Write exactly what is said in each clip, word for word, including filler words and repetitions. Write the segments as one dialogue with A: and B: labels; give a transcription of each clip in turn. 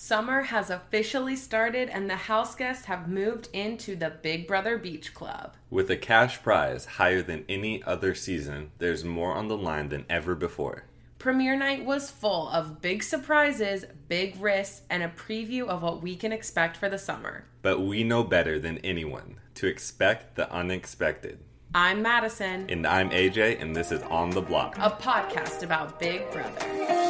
A: Summer has officially started and the house guests have moved into the Big Brother Beach Club.
B: With a cash prize higher than any other season, there's more on the line than ever before.
A: Premiere night was full of big surprises, big risks, and a preview of what we can expect for the summer.
B: But we know better than anyone to expect the unexpected.
A: I'm Madison.
B: And I'm A J, and this is On the Block,
A: a podcast about Big Brother.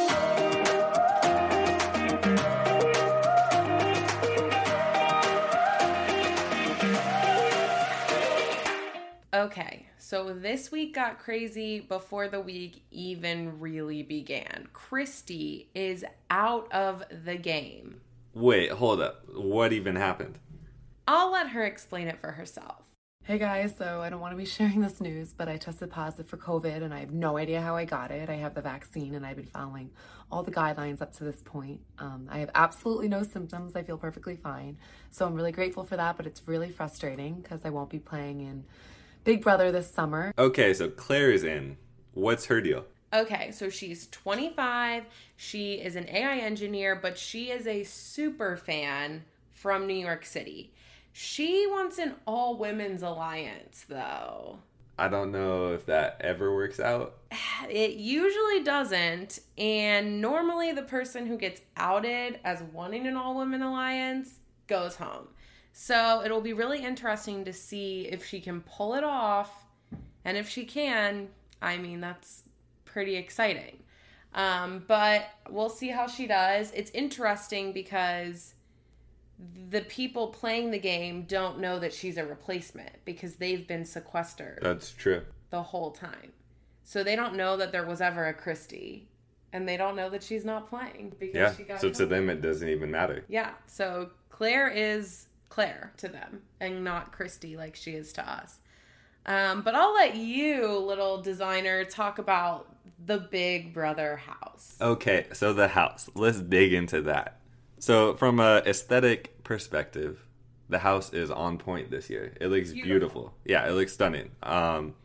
A: Okay, so this week got crazy before the week even really began. Christy is out of the game.
B: Wait, hold up. What even happened?
A: I'll let her explain it for herself.
C: Hey guys, so I don't want to be sharing this news, but I tested positive for COVID and I have no idea how I got it. I have the vaccine and I've been following all the guidelines up to this point. Um, I have absolutely no symptoms. I feel perfectly fine. So I'm really grateful for that, but it's really frustrating because I won't be playing in Big Brother this summer.
B: Okay, so Claire is in. What's her deal?
A: Okay, so she's twenty-five. She is an A I engineer, but she is a super fan from New York City. She wants an all-women's alliance, though.
B: I don't know if that ever works out.
A: It usually doesn't, and normally the person who gets outed as wanting an all-women alliance goes home. So it'll be really interesting to see if she can pull it off, and if she can, I mean, that's pretty exciting. Um, but we'll see how she does. It's interesting because the people playing the game don't know that she's a replacement because they've been sequestered.
B: That's true.
A: The whole time. So they don't know that there was ever a Christy, and they don't know that she's not playing because
B: yeah,
A: she got
B: so
A: COVID.
B: To them it doesn't even matter.
A: Yeah, so Claire is Claire to them and not Christy like she is to us. Um, but I'll let you, little designer, talk about the Big Brother house.
B: Okay, so the house. Let's dig into that. So from a aesthetic perspective, the house is on point this year. It looks beautiful. beautiful. Yeah, it looks stunning. Um,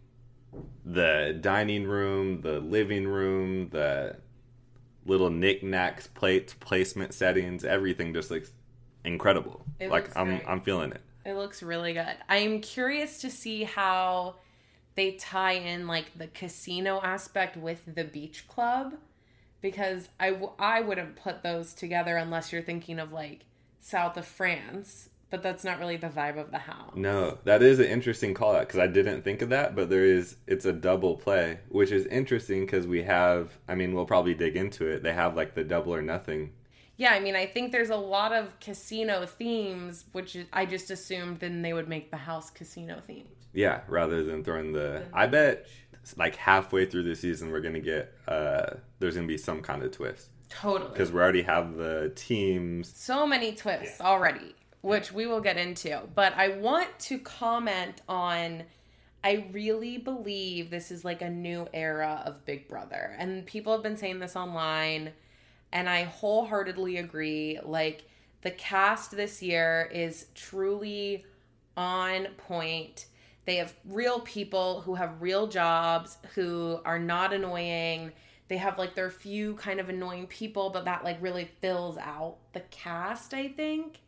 B: the dining room, the living room, the little knickknacks, plates, placement settings, everything just looks incredible.
A: It
B: like
A: looks
B: I'm
A: great.
B: I'm feeling it.
A: It looks really good. I'm curious to see how they tie in like the casino aspect with the beach club, because I, w- I wouldn't put those together unless you're thinking of like south of France, but that's not really the vibe of the house.
B: No, that is an interesting call out because I didn't think of that, but there is, it's a double play, which is interesting because we have, I mean, we'll probably dig into it. They have like the double or nothing.
A: Yeah, I mean, I think there's a lot of casino themes, which I just assumed then they would make the house casino themed.
B: Yeah, rather than throwing the... I bet like halfway through the season we're going to get... Uh, there's going to be some kind of twist.
A: Totally.
B: Because we already have the teams.
A: So many twists
B: yeah.
A: already, which we will get into. But I want to comment on... I really believe this is like a new era of Big Brother. And people have been saying this online... And I wholeheartedly agree. Like, the cast this year is truly on point. They have real people who have real jobs, who are not annoying. They have, like, their few kind of annoying people, but that, like, really fills out the cast, I think.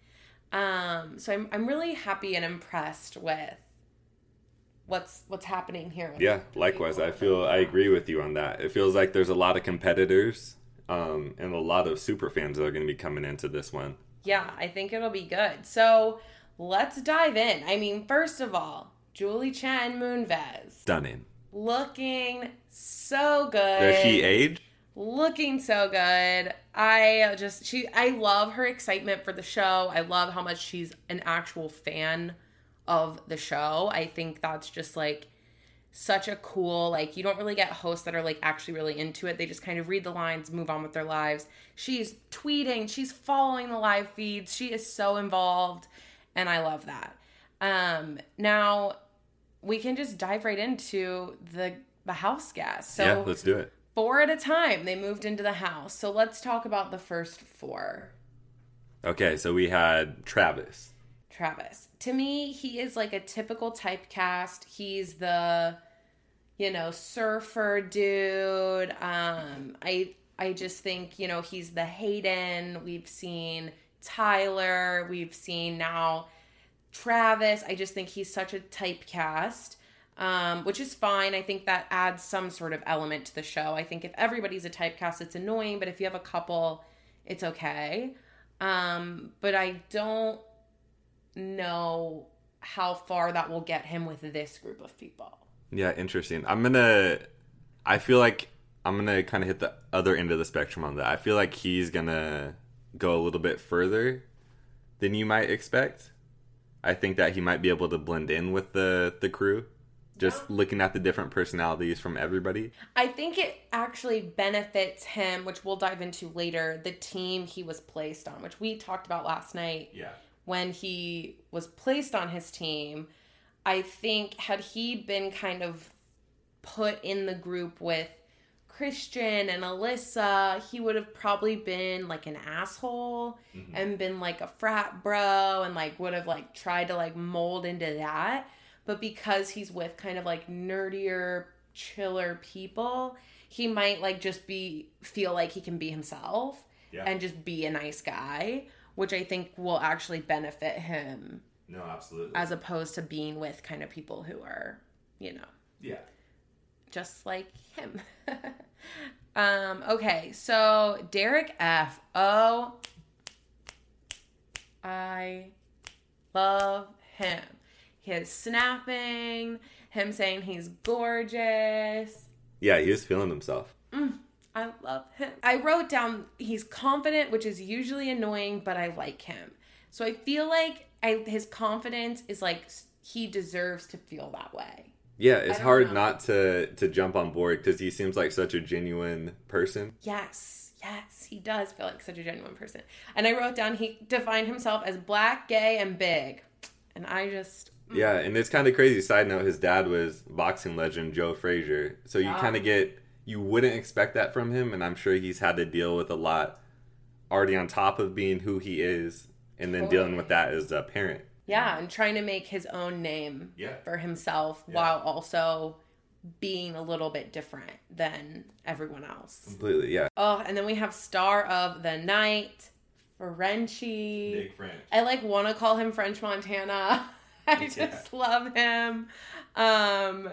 A: Um, so I'm I'm really happy and impressed with what's what's happening here.
B: Yeah, likewise. I feel, I agree with you on that. It feels like there's a lot of competitors. Um, and a lot of super fans that are going to be coming into this one.
A: Yeah, I think it'll be good. So let's dive in. I mean, first of all, Julie Chen Moonves.
B: Stunning.
A: Looking so good.
B: Does she age?
A: Looking so good. I just, she, I love her excitement for the show. I love how much she's an actual fan of the show. I think that's just like such a cool, like, you don't really get hosts that are like actually really into it. They just kind of read the lines, move on with their lives. She's tweeting, she's following the live feeds. She is so involved, and I love that. Um, now we can just dive right into the the house guests. So
B: yeah, let's do it.
A: Four at a time, they moved into the house. So let's talk about the first four.
B: Okay, so we had Travis.
A: Travis. To me, he is like a typical typecast. He's the, you know, surfer dude. Um, I I just think, you know, he's the Hayden. We've seen Tyler. We've seen now Travis. I just think he's such a typecast, um, which is fine. I think that adds some sort of element to the show. I think if everybody's a typecast, it's annoying, but if you have a couple, it's okay. Um, but I don't know how far that will get him with this group of people.
B: Yeah, interesting. I'm gonna, I feel like I'm gonna kind of hit the other end of the spectrum on that. I feel like he's gonna go a little bit further than you might expect. I think that he might be able to blend in with the, the crew, just yeah. looking at the different personalities from everybody.
A: I think it actually benefits him, which we'll dive into later, the team he was placed on, which we talked about last night.
B: Yeah.
A: When he was placed on his team, I think had he been kind of put in the group with Christian and Alyssa, he would have probably been like an asshole mm-hmm. and been like a frat bro and like would have like tried to like mold into that. But because he's with kind of like nerdier, chiller people, he might like just be feel like he can be himself yeah. and just be a nice guy, which I think will actually benefit him.
B: No, absolutely.
A: As opposed to being with kind of people who are, you know.
B: Yeah.
A: Just like him. um, okay, so Derek F. Oh, I love him. His snapping, him saying he's gorgeous.
B: Yeah, he was feeling himself.
A: Mm. I love him. I wrote down he's confident, which is usually annoying, but I like him. So I feel like I, his confidence is like he deserves to feel that way.
B: Yeah, it's hard know. not to, to jump on board because he seems like such a genuine person.
A: Yes, yes, he does feel like such a genuine person. And I wrote down he defined himself as black, gay, and big. And I just...
B: Mm. Yeah, and it's kind of crazy. Side note, his dad was boxing legend Joe Frazier. So you yeah. kind of get... You wouldn't expect that from him, and I'm sure he's had to deal with a lot already on top of being who he is, and then totally. dealing with that as a parent.
A: Yeah, and trying to make his own name
B: yeah.
A: for himself yeah. while also being a little bit different than everyone else.
B: Completely, yeah.
A: Oh, and then we have star of the night, Frenchie.
B: Big French.
A: I like want to call him French Montana. I just yeah. love him. Um,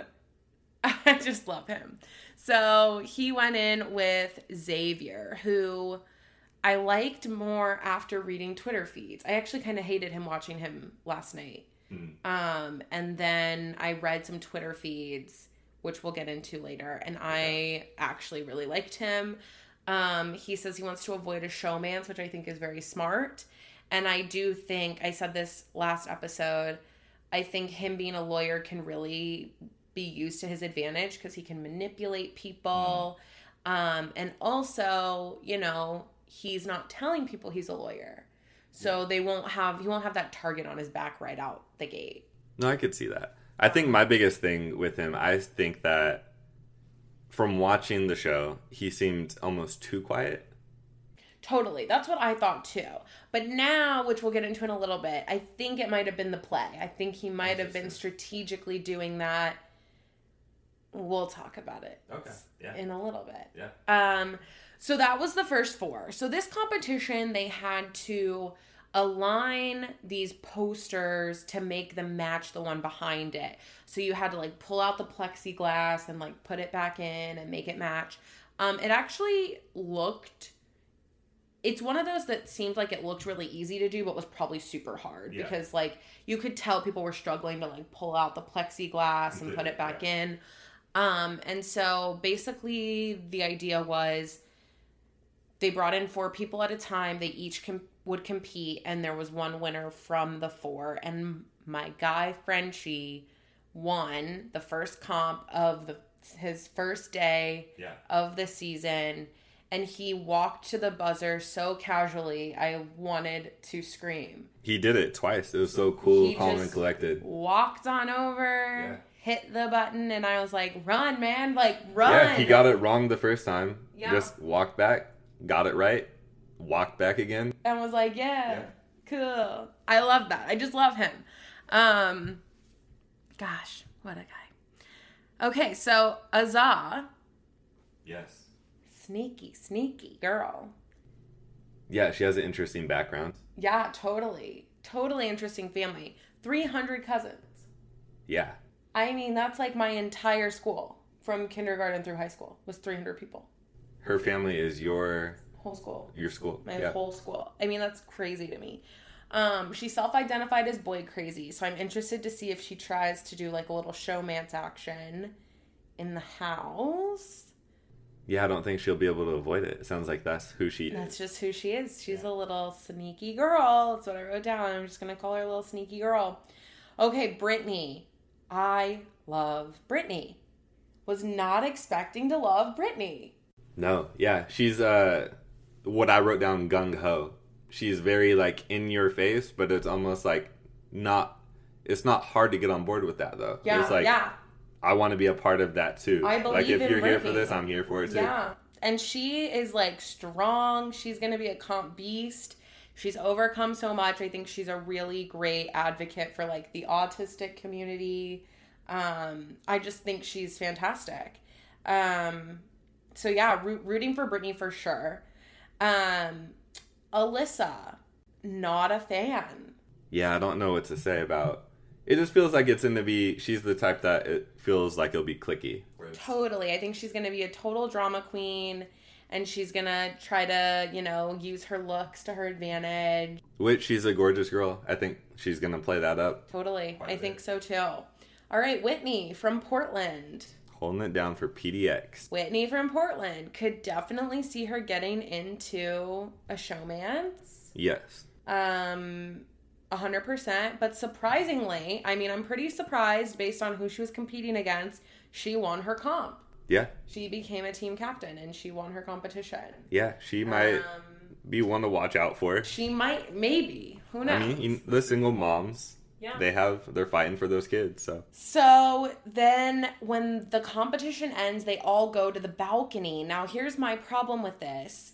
A: I just love him. So he went in with Xavier, who I liked more after reading Twitter feeds. I actually kind of hated him watching him last night. Mm. Um, and then I read some Twitter feeds, which we'll get into later, and I actually really liked him. Um, he says he wants to avoid a showmance, which I think is very smart. And I do think, I said this last episode, I think him being a lawyer can really be used to his advantage because he can manipulate people. Mm. Um, and also, you know, he's not telling people he's a lawyer. So yeah. they won't have, he won't have that target on his back right out the gate.
B: No, I could see that. I think my biggest thing with him, I think that from watching the show, he seemed almost too quiet.
A: Totally. That's what I thought too. But now, which we'll get into in a little bit, I think it might have been the play. I think he might have been strategically doing that. We'll talk about it
B: okay. yeah.
A: in a little bit.
B: Yeah.
A: Um, so that was the first four. So this competition, they had to align these posters to make them match the one behind it. So you had to like pull out the plexiglass and like put it back in and make it match. Um, it actually looked... It's one of those that seemed like it looked really easy to do, but was probably super hard yeah. because like you could tell people were struggling to like pull out the plexiglass and put it back yeah. in. Um, and so basically the idea was they brought in four people at a time. They each com- would compete, and there was one winner from the four. And my guy Frenchie won the first comp of the his first day
B: yeah.
A: of the season. And he walked to the buzzer so casually, I wanted to scream.
B: He did it twice. It was so cool, he calm and collected.
A: Walked on over, yeah. hit the button, and I was like, run, man, like, run.
B: Yeah, he got it wrong the first time.
A: Yeah.
B: Just walked back, got it right, walked back again.
A: And was like, yeah, yeah. cool. I love that. I just love him. Um, gosh, what a guy. Okay, so Azah.
B: Yes.
A: sneaky, sneaky girl.
B: Yeah, she has an interesting background.
A: Yeah, totally. Totally interesting family. three hundred cousins.
B: Yeah.
A: I mean, that's like my entire school from kindergarten through high school was three hundred people.
B: Her family is your...
A: Whole school.
B: Your school.
A: My
B: yeah.
A: whole school. I mean, that's crazy to me. Um, she self-identified as boy crazy, so I'm interested to see if she tries to do like a little showmance action in the house.
B: Yeah, I don't think she'll be able to avoid it. It sounds like that's who she is.
A: That's just who she is. She's yeah. a little sneaky girl. That's what I wrote down. I'm just going to call her a little sneaky girl. Okay, Brittany. I love Brittany. Was not expecting to love Brittany.
B: No, yeah. She's, uh, what I wrote down, gung-ho. She's very, like, in your face, but it's almost, like, not, it's not hard to get on board with that, though.
A: Yeah,
B: it's like,
A: yeah.
B: I want to be a part of that, too.
A: I believe
B: Like, if
A: in
B: you're
A: Brittany.
B: here for this, I'm here for it, too.
A: Yeah. And she is, like, strong. She's going to be a comp beast. She's overcome so much. I think she's a really great advocate for, like, the autistic community. Um, I just think she's fantastic. Um, so, yeah, root, rooting for Brittany for sure. Um, Alyssa, not a fan.
B: Yeah, I don't know what to say about... It just feels like it's going to be... She's the type that it feels like it'll be cliquey.
A: Totally. I think she's going to be a total drama queen, and she's going to try to, you know, use her looks to her advantage.
B: Which, she's a gorgeous girl. I think she's going to play that up.
A: Totally. I think so, too. All right, Whitney from Portland.
B: Holding it down for P D X.
A: Whitney from Portland. Could definitely see her getting into a showmance.
B: Yes.
A: Um... one hundred percent, but surprisingly, I mean, I'm pretty surprised based on who she was competing against, she won her comp.
B: Yeah.
A: She became a team captain and she won her competition.
B: Yeah, she might um, be one to watch out for.
A: She might, maybe. Who knows?
B: I mean, the single moms,
A: yeah.
B: they have, they're fighting for those kids, so.
A: So then when the competition ends, they all go to the balcony. Now, here's my problem with this.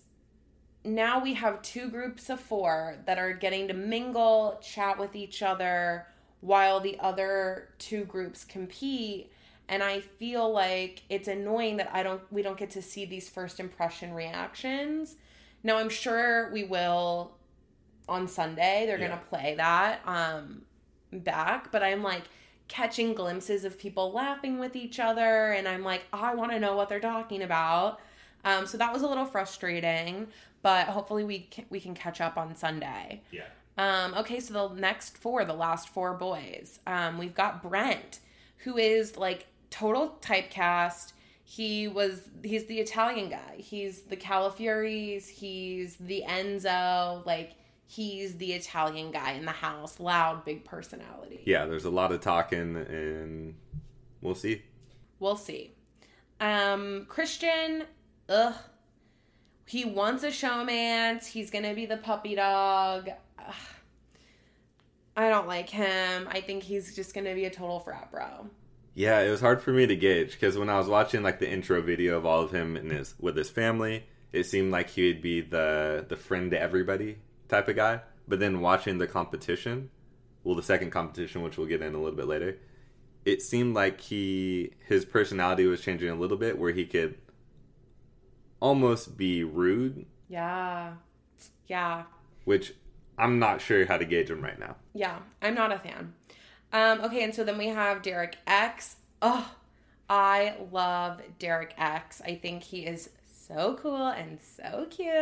A: Now we have two groups of four that are getting to mingle, chat with each other while the other two groups compete. And I feel like it's annoying that I don't we don't get to see these first impression reactions. Now I'm sure we will on Sunday. They're yeah. going to play that um, back. But I'm like catching glimpses of people laughing with each other. And I'm like, oh, I want to know what they're talking about. Um, so that was a little frustrating. But hopefully we can, we can catch up on Sunday.
B: Yeah.
A: Um, okay, so the next four, the last four boys. Um, we've got Brent, who is like total typecast. He was, he's the Italian guy. He's the Calafiores. He's the Enzo. Like, he's the Italian guy in the house. Loud, big personality.
B: Yeah, there's a lot of talking, and we'll see.
A: We'll see. Um, Christian, ugh. He wants a showmance. He's going to be the puppy dog. Ugh. I don't like him. I think he's just going to be a total frat bro.
B: Yeah, it was hard for me to gauge because when I was watching like the intro video of all of him and his with his family, it seemed like he would be the the friend to everybody type of guy. But then watching the competition, well, the second competition, which we'll get in a little bit later, it seemed like he his personality was changing a little bit, where he could almost be rude.
A: Yeah. Yeah.
B: Which I'm not sure how to gauge him right now.
A: Yeah, I'm not a fan. Um, okay, and so then we have Derek X. Oh, I love Derek X. I think he is so cool and so cute.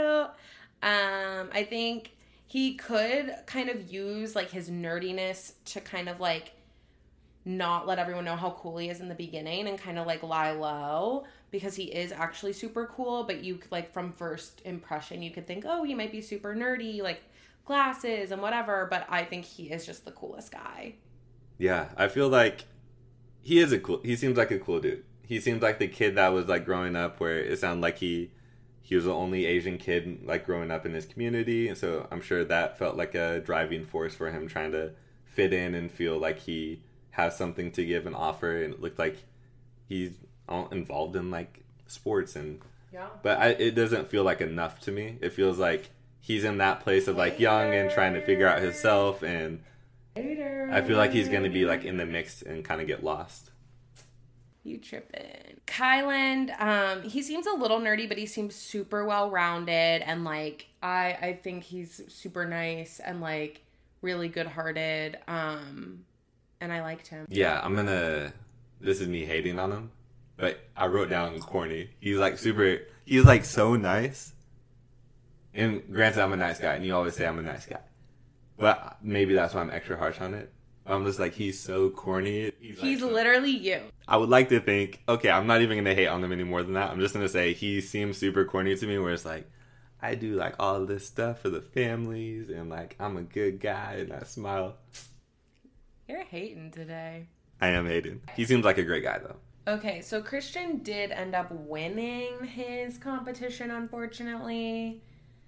A: Um, I think he could kind of use like his nerdiness to kind of like not let everyone know how cool he is in the beginning and kind of like lie low, because he is actually super cool, but you like from first impression you could think, oh, he might be super nerdy, like glasses and whatever, but I think he is just the coolest guy.
B: Yeah, I feel like he is a cool he seems like a cool dude. He seems like the kid that was like growing up where it sounded like he he was the only Asian kid like growing up in his community, and so I'm sure that felt like a driving force for him trying to fit in and feel like he has something to give and offer, and it looked like he's all involved in like sports and
A: yeah.
B: But I, it doesn't feel like enough to me. It feels like he's in that place of like young and trying to figure out himself, and I feel like he's going to be like in the mix and kind of get lost.
A: You tripping. Kyland, um, he seems a little nerdy, but he seems super well-rounded. And, like, I, I think he's super nice and, like, really good-hearted. Um, and I liked him.
B: Yeah, I'm gonna... This is me hating on him. But I wrote down corny. He's, like, super... He's, like, so nice. And granted, I'm a nice guy. And you always say I'm a nice guy. But maybe that's why I'm extra harsh on it. I'm just like, he's so corny. He's,
A: He's
B: like,
A: literally you.
B: I would like to think, okay, I'm not even going to hate on him any more than that. I'm just going to say he seems super corny to me, where it's like, I do like all this stuff for the families and like I'm a good guy and I smile.
A: You're hating today.
B: I am hating. He seems like a great guy though.
A: Okay, so Christian did end up winning his competition, unfortunately.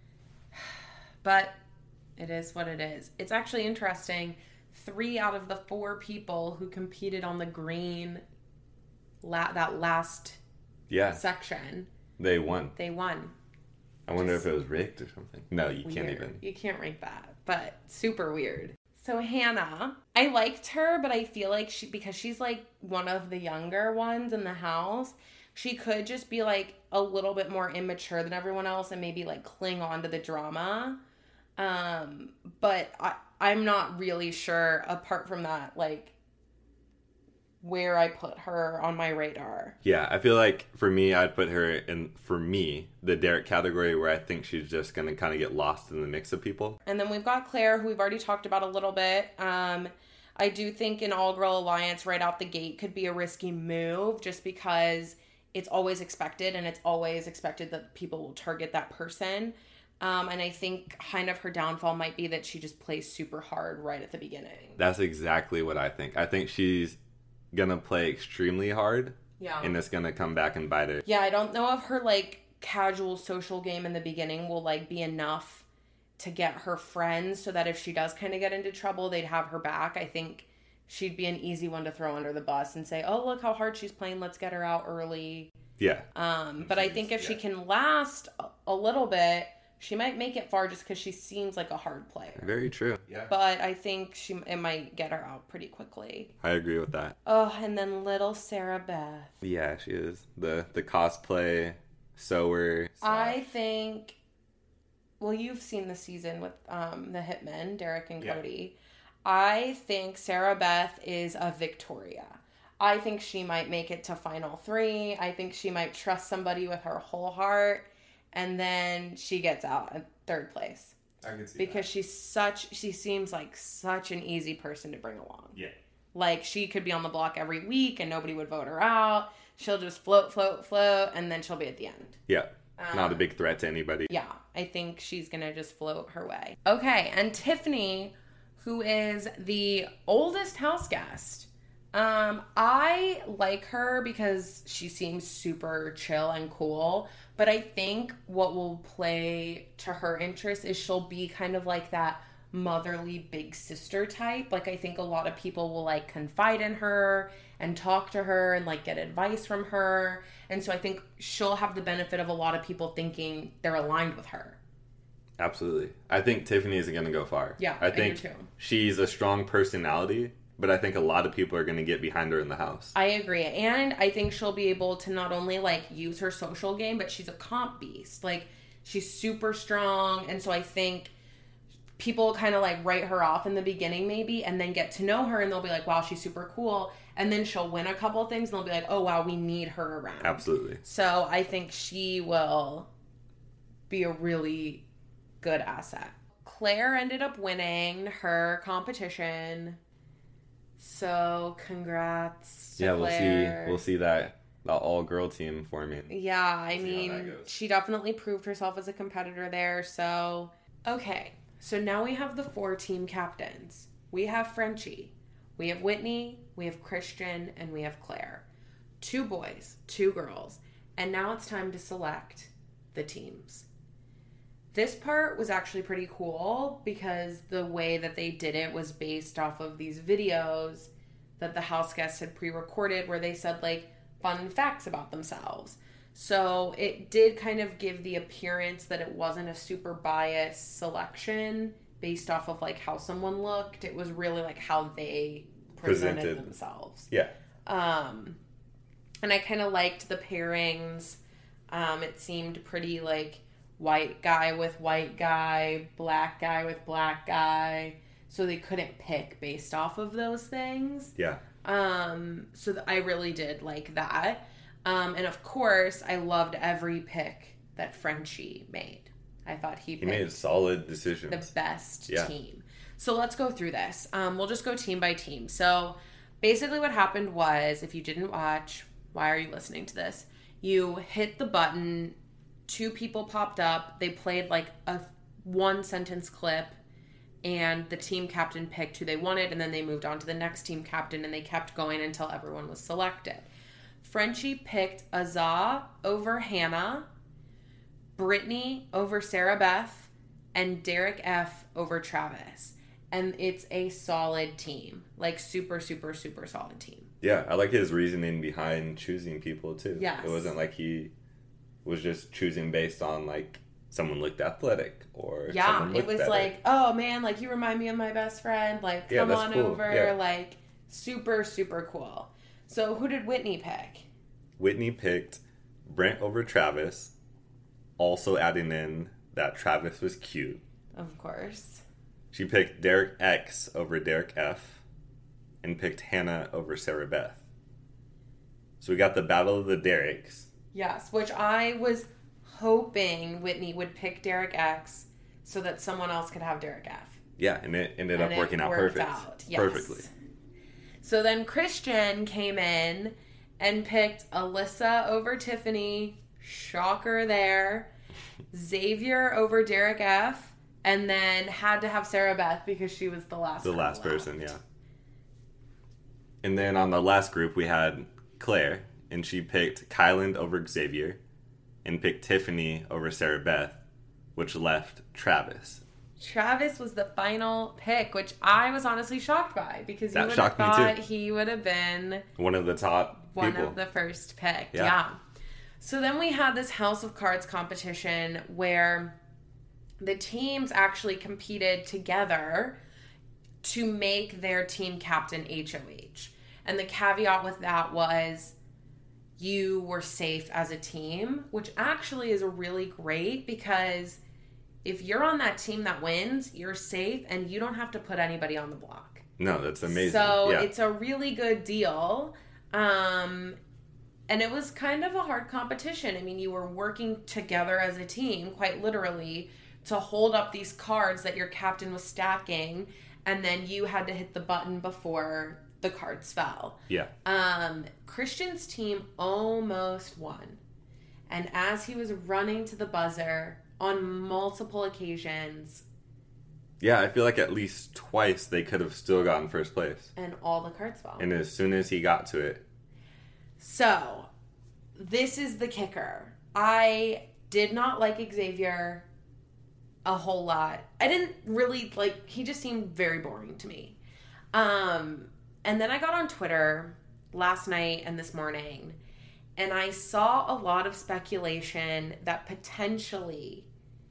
A: But it is what it is. It's actually interesting. Three out of the four people who competed on the green, la- that last
B: Yeah.
A: section,
B: They won.
A: they won.
B: I wonder if it was rigged or something. No, you can't
A: Weird.
B: even.
A: You can't rank that, but super weird. So Hannah, I liked her, but I feel like she, because she's like one of the younger ones in the house, she could just be like a little bit more immature than everyone else and maybe like cling on to the drama. Um, but I, I'm not really sure, apart from that, like, where I put her on my radar.
B: Yeah, I feel like for me, I'd put her in, for me, the Derek category where I think she's just going to kind of get lost in the mix of people.
A: And then we've got Claire, who we've already talked about a little bit. Um, I do think an all-girl alliance right out the gate could be a risky move just because it's always expected, and it's always expected that people will target that person. Um, and I think kind of her downfall might be that she just plays super hard right at the beginning.
B: That's exactly what I think. I think she's going to play extremely hard.
A: Yeah.
B: And it's going to come back and bite her.
A: Yeah, I don't know if her, like, casual social game in the beginning will, like, be enough to get her friends so that if she does kind of get into trouble, they'd have her back. I think she'd be an easy one to throw under the bus and say, oh, look how hard she's playing. Let's get her out early.
B: Yeah.
A: Um, but I think if
B: yeah.
A: she can last a little bit, she might make it far just because she seems like a hard player.
B: Very true. Yeah.
A: But I think she it might get her out pretty quickly.
B: I agree with that.
A: Oh, and then little Sarah Beth.
B: Yeah, she is. The the cosplay sewer.
A: I think, well, you've seen the season with um, the Hitmen, Derek and
B: Yeah.
A: Cody. I think Sarah Beth is a Victoria. I think she might make it to final three. I think she might trust somebody with her whole heart. And then she gets out in third place.
B: I can see
A: Because she's such, she seems like such an easy person to bring along.
B: Yeah.
A: Like, she could be on the block every week and nobody would vote her out. She'll just float, float, float, and then she'll be at the end.
B: Yeah.
A: Um,
B: Not a big threat to anybody.
A: Yeah, I think she's going to just float her way. Okay, and Tiffany, who is the oldest house guest. Um, I like her because she seems super chill and cool, but I think what will play to her interest is she'll be kind of like that motherly big sister type. Like, I think a lot of people will like confide in her and talk to her and like get advice from her. And so I think she'll have the benefit of a lot of people thinking they're aligned with her.
B: Absolutely. I think Tiffany is going to go far.
A: Yeah,
B: I
A: I do
B: think
A: too.
B: she's a strong personality, but I think a lot of people are going to get behind her in the house.
A: I agree. And I think she'll be able to not only like use her social game, but she's a comp beast. Like, she's super strong. And so I think people kind of like write her off in the beginning maybe, and then get to know her and they'll be like, wow, she's super cool. And then she'll win a couple things and they'll be like, oh wow, we need her around.
B: Absolutely.
A: So I think she will be a really good asset. Claire ended up winning her competition. So congrats to
B: Yeah, we'll
A: Claire.
B: see. We'll see that the all girl team forming.
A: Yeah, I
B: See how
A: mean,
B: that goes.
A: she definitely proved herself as a competitor there. So, okay. So now we have the four team captains. We have Frenchie. We have Whitney. We have Christian. And we have Claire. Two boys, two girls. And now it's time to select the teams. This part was actually pretty cool because the way that they did it was based off of these videos that the house guests had pre-recorded where they said like fun facts about themselves. So it did kind of give the appearance that it wasn't a super biased selection based off of like how someone looked. It was really like how they presented,
B: Presented.
A: themselves.
B: Yeah.
A: Um, And I kind of liked the pairings. Um, it seemed pretty like white guy with white guy, black guy with black guy. So they couldn't pick based off of those things.
B: Yeah.
A: Um, so th- I really did like that. Um, and of course, I loved every pick that Frenchie made. I thought he picked
B: he made solid decisions.
A: The best
B: yeah.
A: team. So let's go through this. Um, we'll just go team by team. So basically what happened was, if you didn't watch, why are you listening to this? You hit the button, two people popped up, they played like a one sentence clip, and the team captain picked who they wanted, and then they moved on to the next team captain, and they kept going until everyone was selected. Frenchie picked Azah over Hannah, Brittany over Sarah Beth, and Derek F over Travis. And it's a solid team. Like, super, super, super solid team.
B: Yeah, I like his reasoning behind choosing people, too.
A: Yes.
B: It wasn't like he was just choosing based on, like, someone looked athletic or
A: yeah,
B: someone looked
A: it was
B: better.
A: like, oh, man, like, you remind me of my best friend. Like,
B: yeah,
A: come on
B: cool.
A: over.
B: Yeah.
A: Like, super, super cool. So, who did Whitney pick?
B: Whitney picked Brent over Travis, also adding in that Travis was cute.
A: Of course.
B: She picked Derek X over Derek F, and picked Hannah over Sarah Beth. So we got the Battle of the Dereks.
A: Yes, which I was hoping Whitney would pick Derek X so that someone else could have Derek F.
B: Yeah, and it ended
A: and
B: up working
A: it
B: out
A: worked
B: perfect.
A: Out. Yes.
B: Perfectly.
A: So then Christian came in and picked Alyssa over Tiffany. Shocker there. Xavier over Derek F. And then had to have Sarah Beth because she was the last
B: The last
A: left.
B: person, yeah. And then on the last group, we had Claire, and she picked Kyland over Xavier, and picked Tiffany over Sarah Beth, which left Travis.
A: Travis was the final pick, which I was honestly shocked by because you
B: That
A: would have
B: shocked me
A: thought
B: too.
A: he would have been
B: One of the top
A: one
B: people.
A: of the first picked.
B: Yeah.
A: Yeah. So then we had this House of Cards competition where the teams actually competed together to make their team captain H O H. And the caveat with that was you were safe as a team, which actually is really great because if you're on that team that wins, you're safe and you don't have to put anybody on the block.
B: No, that's amazing.
A: So
B: yeah.
A: it's a really good deal. Um, and it was kind of a hard competition. I mean, you were working together as a team, quite literally, to hold up these cards that your captain was stacking, and then you had to hit the button before the cards fell.
B: Yeah.
A: Um, Christian's team almost won. And as he was running to the buzzer on multiple occasions,
B: Yeah, I feel like at least twice they could have still gotten first place.
A: and all the cards fell.
B: And as soon as he got to it,
A: So, this is the kicker. I did not like Xavier a whole lot. I didn't really like, he just seemed very boring to me. Um, and then I got on Twitter last night and this morning, and I saw a lot of speculation that potentially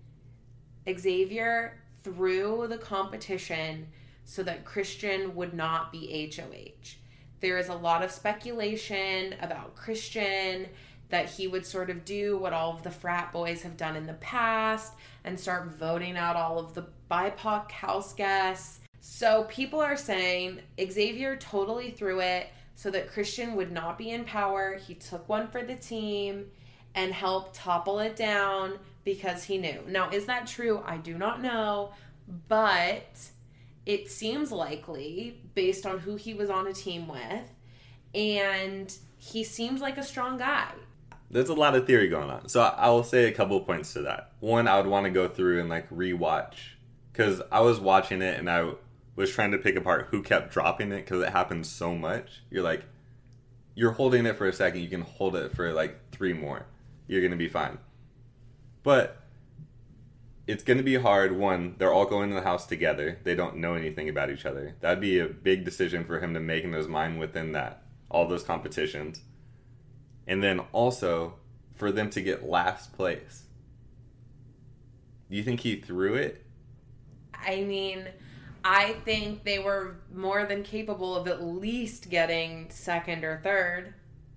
A: Xavier threw the competition so that Christian would not be H O H. There is a lot of speculation about Christian, that he would sort of do what all of the frat boys have done in the past and start voting out all of the B I P O C house guests. So people are saying Xavier totally threw it so that Christian would not be in power. He took one for the team and helped topple it down because he knew. Now, is that true? I do not know, but it seems likely based on who he was on a team with, and he seems like a strong guy.
B: there's a lot of theory going on. So I will say a couple points to that. One, I would want to go through and like rewatch, because I was watching it and I was trying to pick apart who kept dropping it, because it happens so much. You're like, you're holding it for a second, you can hold it for like three more. You're going to be fine. But it's going to be hard. One, they're all going to the house together. They don't know anything about each other. That'd be a big decision for him to make in his mind within that, all those competitions. And then also, for them to get last place. Do you think he threw it?
A: I mean, I think they were more than capable of at least getting second or third.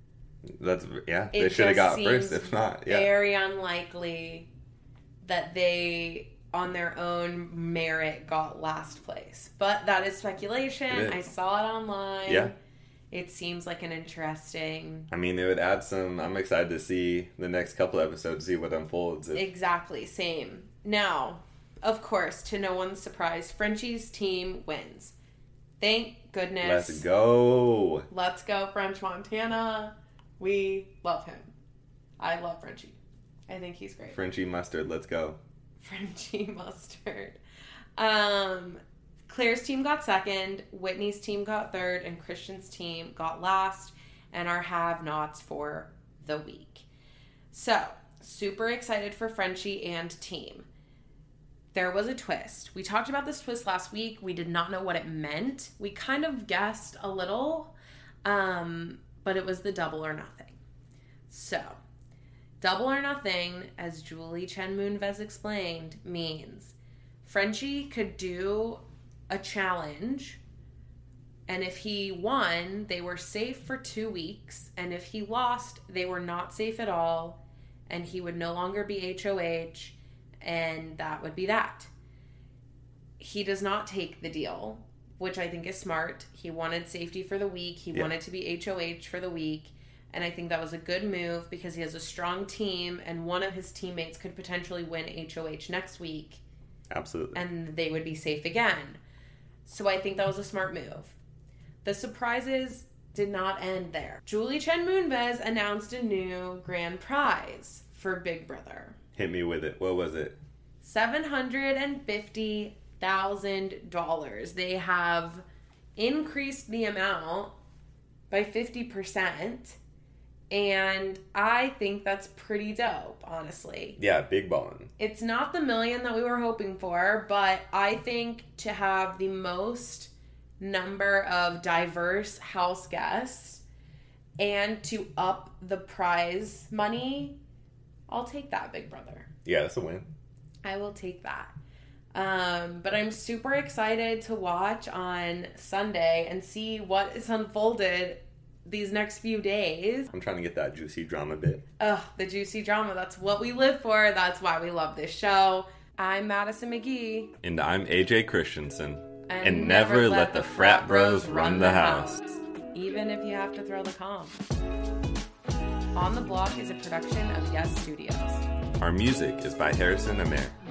B: That's yeah.
A: It
B: They should have
A: just
B: got first,
A: seems
B: if not. Yeah.
A: very unlikely that they, on their own merit, got last place. But that is speculation.
B: It is.
A: I saw it online.
B: Yeah.
A: It seems like an interesting...
B: I mean, it would add some... I'm excited to see the next couple episodes, see what unfolds. If...
A: Exactly, same. Now, of course, to no one's surprise, Frenchie's team wins. Thank goodness.
B: Let's go.
A: Let's go, French Montana. We love him. I love Frenchie. I think he's great.
B: Frenchie Mustard, let's go.
A: Frenchie Mustard. Um... Claire's team got second, Whitney's team got third, and Christian's team got last, and our have-nots for the week. So, super excited for Frenchie and team. There was a twist. We talked about this twist last week. We did not know what it meant. We kind of guessed a little, um, but it was the double or nothing. So, double or nothing, as Julie Chen Moonves explained, means Frenchie could do a challenge, and if he won, they were safe for two weeks, and if he lost, they were not safe at all, and he would no longer be H O H, and that would be that. He does not take the deal, which I think is smart. He wanted safety for the week. He
B: yeah.
A: wanted to be H O H for the week, and I think that was a good move because he has a strong team, and one of his teammates could potentially win H O H next week.
B: Absolutely.
A: And they would be safe again. So I think that was a smart move. The surprises did not end there. Julie Chen Moonves announced a new grand prize for Big Brother.
B: Hit me with it. What was it?
A: seven hundred fifty thousand dollars. They have increased the amount by fifty percent. And I think that's pretty dope, honestly.
B: Yeah, big ballin'.
A: It's not the million that we were hoping for, but I think to have the most number of diverse house guests and to up the prize money, I'll take that, Big Brother.
B: Yeah, that's a win.
A: I will take that. Um, but I'm super excited to watch on Sunday and see what is unfolded these next few days.
B: I'm trying to get that juicy drama bit.
A: Ugh, the juicy drama. That's what we live for. That's why we love this show. I'm Madison McGee.
B: And I'm A J Christensen.
A: And,
B: and never, never let, let the frat bros run, run the house. house.
A: Even if you have to throw the comp. On the Block is a production of Yes Studios.
B: Our music is by Harrison Amer.